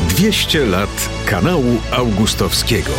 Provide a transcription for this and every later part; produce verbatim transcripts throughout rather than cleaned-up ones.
dwieście lat kanału augustowskiego.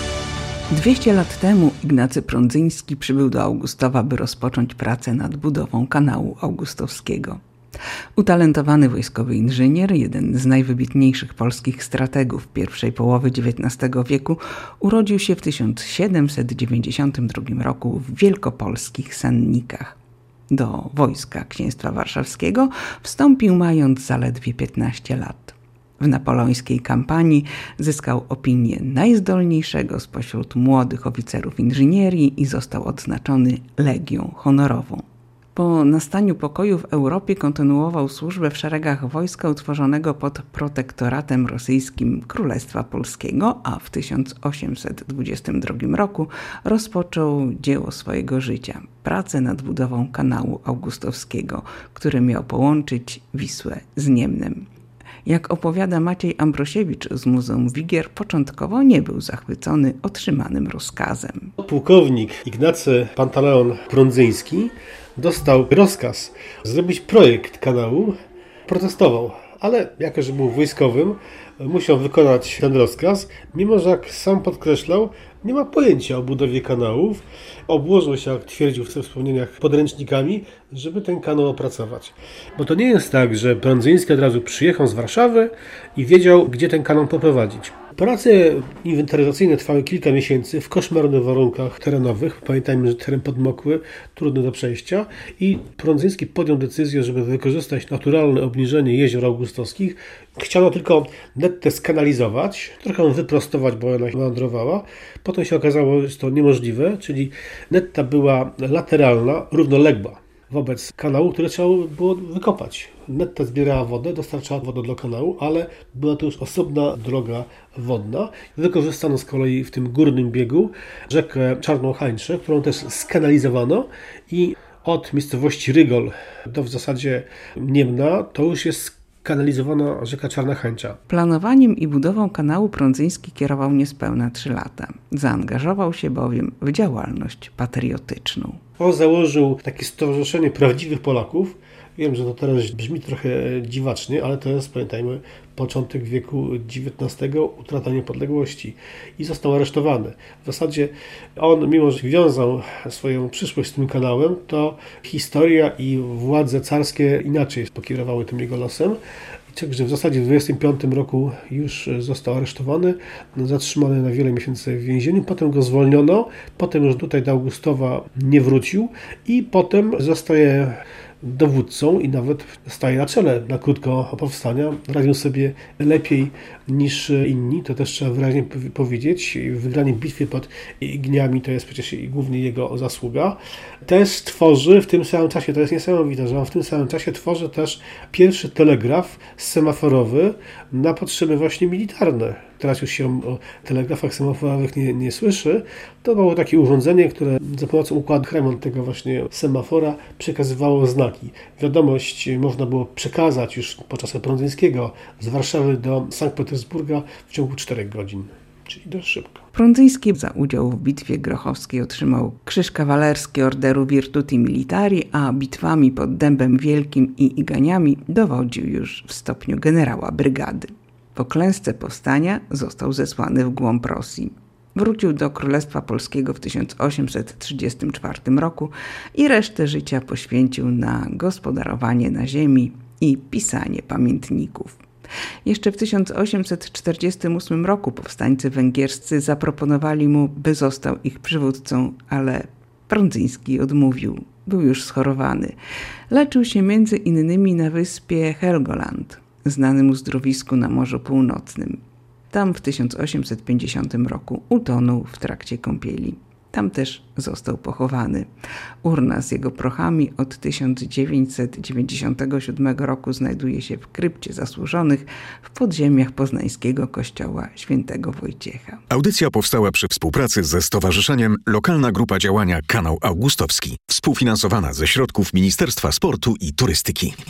dwieście lat temu Ignacy Prądzyński przybył do Augustowa, by rozpocząć pracę nad budową kanału augustowskiego. Utalentowany wojskowy inżynier, jeden z najwybitniejszych polskich strategów pierwszej połowy dziewiętnastego wieku, urodził się w tysiąc siedemset dziewięćdziesiątym drugim roku w wielkopolskich Sannikach. Do wojska księstwa warszawskiego wstąpił mając zaledwie piętnaście lat. W napoleońskiej kampanii zyskał opinię najzdolniejszego spośród młodych oficerów inżynierii i został odznaczony Legią Honorową. Po nastaniu pokoju w Europie kontynuował służbę w szeregach wojska utworzonego pod protektoratem rosyjskim Królestwa Polskiego, a w tysiąc osiemset dwudziestym drugim roku rozpoczął dzieło swojego życia – pracę nad budową kanału augustowskiego, który miał połączyć Wisłę z Niemnem. Jak opowiada Maciej Ambrosiewicz z Muzeum Wigier, początkowo nie był zachwycony otrzymanym rozkazem. Pułkownik Ignacy Pantaleon Prądzyński dostał rozkaz zrobić projekt kanału. Protestował, ale jako że był wojskowym, musiał wykonać ten rozkaz, mimo że, jak sam podkreślał, nie ma pojęcia o budowie kanałów. Obłożył się, jak twierdził w swoich wspomnieniach, podręcznikami, żeby ten kanał opracować. Bo to nie jest tak, że Prądzyński od razu przyjechał z Warszawy i wiedział, gdzie ten kanał poprowadzić. Prace inwentaryzacyjne trwały kilka miesięcy w koszmarnych warunkach terenowych. Pamiętajmy, że teren podmokły, trudny do przejścia, i Prądzyński podjął decyzję, żeby wykorzystać naturalne obniżenie jezior augustowskich. Chciano tylko Nettę skanalizować, trochę ją wyprostować, bo ona wędrowała. Potem się okazało, że jest to niemożliwe, czyli Netta była lateralna, równoległa wobec kanału, które trzeba było wykopać. Netta zbierała wodę, dostarczała wodę do kanału, ale była to już osobna droga wodna. Wykorzystano z kolei w tym górnym biegu rzekę Czarną Hańczę, którą też skanalizowano, i od miejscowości Rygol do w zasadzie Niemna to już jest kanalizowana rzeka Czarna Hańcza. Planowaniem i budową kanału Prądzyński kierował niespełna trzy lata. Zaangażował się bowiem w działalność patriotyczną. On założył takie stowarzyszenie prawdziwych Polaków. Wiem, że to teraz brzmi trochę dziwacznie, ale to jest, pamiętajmy, początek wieku dziewiętnastego, utrata niepodległości, i został aresztowany. W zasadzie on, mimo że wiązał swoją przyszłość z tym kanałem, to historia i władze carskie inaczej pokierowały tym jego losem. Także w zasadzie w dwudziestym piątym roku już został aresztowany, zatrzymany na wiele miesięcy w więzieniu, potem go zwolniono, potem już tutaj do Augustowa nie wrócił i potem zostaje dowódcą i nawet staje na czele na krótko powstania. Radził sobie lepiej niż inni, to też trzeba wyraźnie powiedzieć. Wygranie bitwy pod Igniami to jest przecież głównie jego zasługa. Też tworzy w tym samym czasie, to jest niesamowite, że on w tym samym czasie tworzy też pierwszy telegraf semaforowy na potrzeby właśnie militarne. Teraz już się o telegrafach semaforowych nie, nie słyszy. To było takie urządzenie, które za pomocą układu Hammond tego właśnie semafora przekazywało znaki. Wiadomość można było przekazać już podczas Prądzyńskiego z Warszawy do Sankt Petersburga w ciągu czterech godzin, czyli dość szybko. Prądzyński za udział w bitwie grochowskiej otrzymał Krzyż Kawalerski Orderu Virtuti Militari, a bitwami pod Dębem Wielkim i Iganiami dowodził już w stopniu generała brygady. Po klęsce powstania został zesłany w głąb Rosji. Wrócił do Królestwa Polskiego w tysiąc osiemset trzydziestym czwartym roku i resztę życia poświęcił na gospodarowanie na ziemi i pisanie pamiętników. Jeszcze w tysiąc osiemset czterdziestym ósmym roku powstańcy węgierscy zaproponowali mu, by został ich przywódcą, ale Prądzyński odmówił. Był już schorowany. Leczył się między innymi na wyspie Helgoland, znanym uzdrowisku na Morzu Północnym. Tam w tysiąc osiemset pięćdziesiątym roku utonął w trakcie kąpieli. Tam też został pochowany. Urna z jego prochami od tysiąc dziewięćset dziewięćdziesiątego siódmego roku znajduje się w krypcie zasłużonych w podziemiach poznańskiego kościoła świętego Wojciecha. Audycja powstała przy współpracy ze Stowarzyszeniem Lokalna Grupa Działania Kanał Augustowski, współfinansowana ze środków Ministerstwa Sportu i Turystyki.